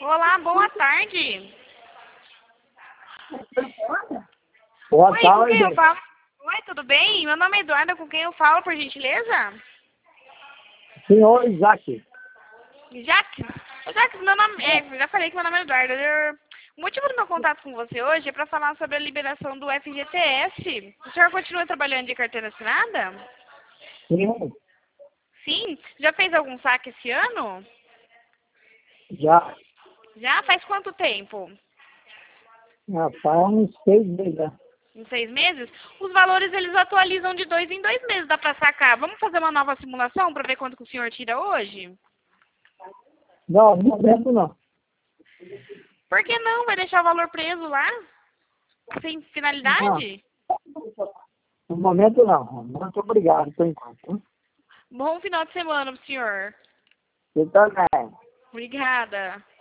Olá, boa tarde. Boa Oi, com quem eu tarde. falo? Oi, tudo bem? Meu nome é Eduarda, com quem eu falo, por gentileza? Senhor Isaac. Jacques? Ô, Jacques, meu nome eu já falei que meu nome é Eduarda. O motivo do meu contato com você hoje é para falar sobre a liberação do FGTS. O senhor continua trabalhando de carteira assinada? Sim, Sim. Já fez algum saque esse ano? já. Já? Faz quanto tempo? Faz uns 6 meses, né? Em 6 meses? Os valores eles atualizam de 2 em 2 meses, dá para sacar. Vamos fazer uma nova simulação para ver quanto que o senhor tira hoje? Não, no momento não. Por que não? Vai deixar o valor preso lá? Sem Não, finalidade? no momento não. Muito obrigado por enquanto. Bom final de semana pro senhor. Você também. Obrigada.